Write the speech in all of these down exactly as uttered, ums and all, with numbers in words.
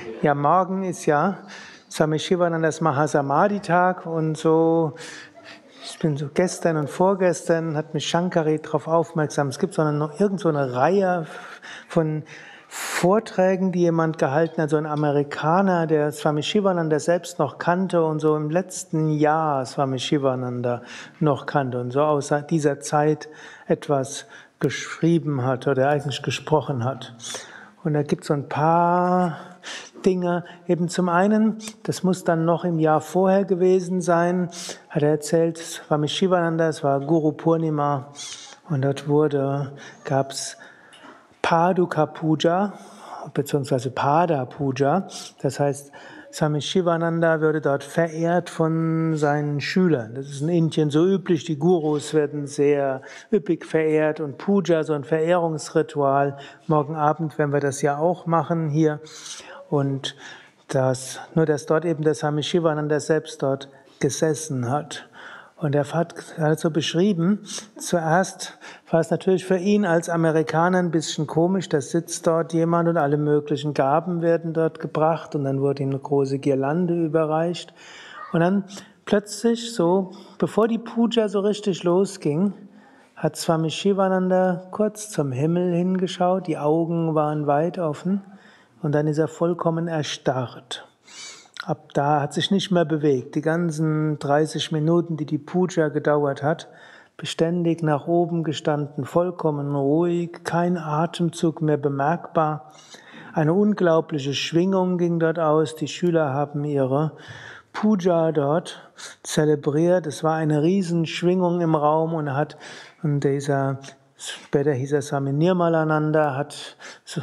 Ja, morgen ist ja Swami Shivanandas Mahasamadhi-Tag und so, ich bin so gestern und vorgestern hat mich Shankari darauf aufmerksam. Es gibt so eine, irgend so eine Reihe von Vorträgen, die jemand gehalten hat, so ein Amerikaner, der Swami Shivananda selbst noch kannte und so im letzten Jahr Swami Shivananda noch kannte und so aus dieser Zeit etwas geschrieben hat oder eigentlich gesprochen hat. Und da gibt es so ein paar Dinge. Eben zum einen, das muss dann noch im Jahr vorher gewesen sein, hat er erzählt, Swami Shivananda, es war Guru Purnima und dort wurde, gab es Paduka Puja, beziehungsweise Pada Puja. Das heißt, Swami Shivananda würde dort verehrt von seinen Schülern. Das ist in Indien so üblich, die Gurus werden sehr üppig verehrt und Puja, so ein Verehrungsritual. Morgen Abend werden wir das ja auch machen hier. Und das, nur dass dort eben der Swami Shivananda selbst dort gesessen hat. Und er hat, er hat so beschrieben, zuerst war es natürlich für ihn als Amerikaner ein bisschen komisch, da sitzt dort jemand und alle möglichen Gaben werden dort gebracht und dann wurde ihm eine große Girlande überreicht. Und dann plötzlich so, bevor die Puja so richtig losging, hat Swami Shivananda kurz zum Himmel hingeschaut, die Augen waren weit offen und dann ist er vollkommen erstarrt. Ab da hat sich nicht mehr bewegt. Die ganzen dreißig Minuten, die die Puja gedauert hat, beständig nach oben gestanden, vollkommen ruhig, kein Atemzug mehr bemerkbar. Eine unglaubliche Schwingung ging dort aus. Die Schüler haben ihre Puja dort zelebriert. Es war eine Riesenschwingung im Raum und er hat, und dieser, später hieß er Swami Nirmalananda, hat, so,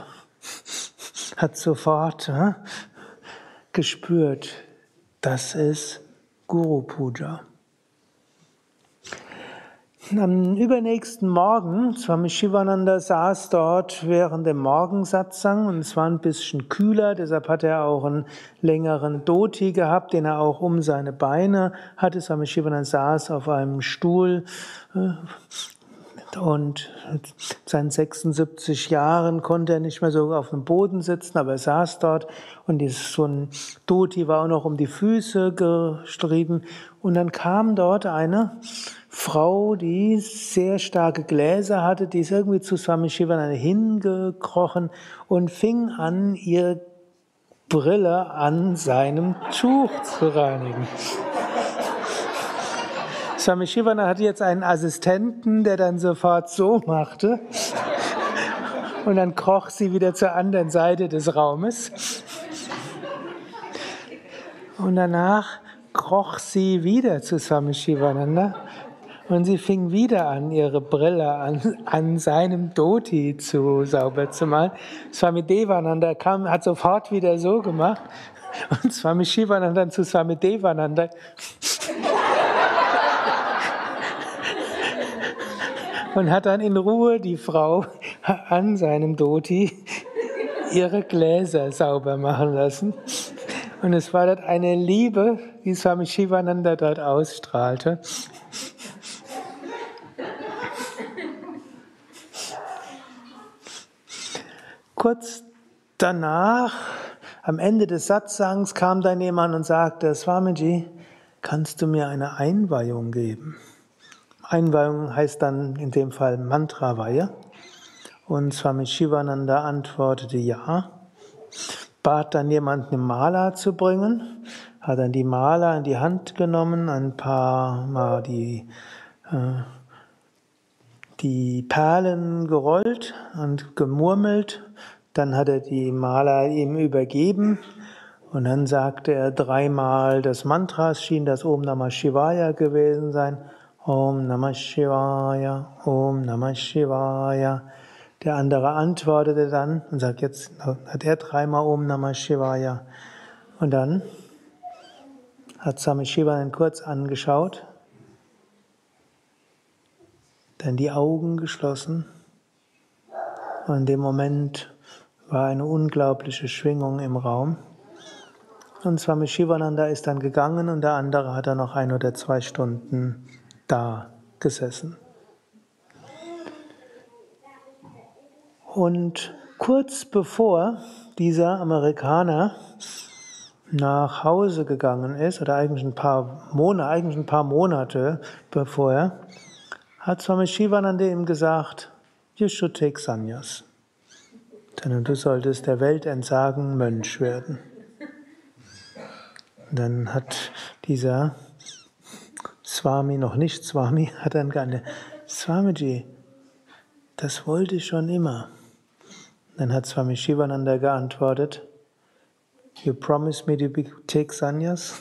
hat sofort, hm, gespürt, das ist Guru Puja. Am übernächsten Morgen, Swami Shivananda saß dort während dem Morgensatsang und es war ein bisschen kühler, deshalb hat er auch einen längeren Dhoti gehabt, den er auch um seine Beine hatte. Swami Shivananda saß auf einem Stuhl und mit seinen sechsundsiebzig Jahren konnte er nicht mehr so auf dem Boden sitzen, aber er saß dort und dieses, so ein Dhoti war auch noch um die Füße gestrieben. Und dann kam dort eine Frau, die sehr starke Gläser hatte, die ist irgendwie zu Swami Shivananda hingekrochen und fing an, ihre Brille an seinem Tuch zu reinigen. Swami Shivananda hatte jetzt einen Assistenten, der dann sofort so machte. Und dann kroch sie wieder zur anderen Seite des Raumes. Und danach kroch sie wieder zu Swami Shivananda. Und sie fing wieder an, ihre Brille an, an seinem Dhoti zu sauber zu malen. Swami Devananda kam, hat sofort wieder so gemacht. Und Swami Shivananda dann zu Swami Devananda. Und hat dann in Ruhe die Frau an seinem Dhoti ihre Gläser sauber machen lassen. Und es war dort eine Liebe, die Swami Shivananda dort ausstrahlte. Kurz danach, am Ende des Satsangs, kam dann jemand und sagte, Swamiji, kannst du mir eine Einweihung geben? Einweihung heißt dann in dem Fall Mantraweihe. Und Swami Shivananda antwortete ja, bat dann jemanden eine Mala zu bringen, hat dann die Mala in die Hand genommen, ein paar Mal die, äh, die Perlen gerollt und gemurmelt, dann hat er die Mala ihm übergeben und dann sagte er dreimal das Mantra, es schien das Om Namah Shivaya gewesen sein, Om Namah Shivaya, Om Namah Shivaya. Der andere antwortete dann und sagt, jetzt hat er dreimal Om Namah Shivaya. Und dann hat Swami Shivananda kurz angeschaut, dann die Augen geschlossen. Und in dem Moment war eine unglaubliche Schwingung im Raum. Und Swami Shivananda ist dann gegangen und der andere hat dann noch ein oder zwei Stunden da gesessen. Und kurz bevor dieser Amerikaner nach Hause gegangen ist, oder eigentlich ein paar Monate, eigentlich ein paar Monate bevor, hat Swami Shivananda ihm gesagt, you should take sannyas. Denn du solltest der Welt entsagen, Mönch werden. Und dann hat dieser Swami, noch nicht Swami, hat dann geantwortet, Swamiji, das wollte ich schon immer. Dann hat Swami Shivananda geantwortet, you promise me to take sannyas?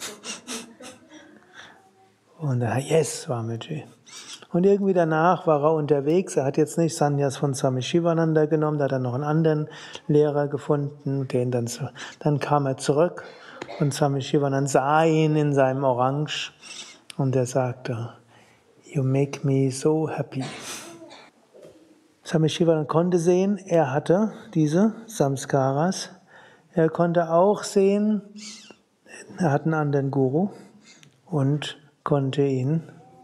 Und er hat, yes, Swamiji. Und irgendwie danach war er unterwegs. Er hat jetzt nicht Sannyas von Swami Shivananda genommen, da hat er noch einen anderen Lehrer gefunden, den dann, dann kam er zurück und Swami Shivananda sah ihn in seinem Orange und er sagte, you make me so happy. Swami Shivananda konnte sehen, er hatte diese Samskaras. Er konnte auch sehen, er hat einen anderen Guru und konnte ihn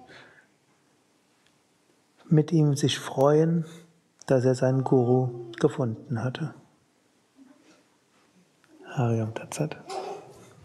mit ihm sich freuen, dass er seinen Guru gefunden hatte. Hariom Tat Sat.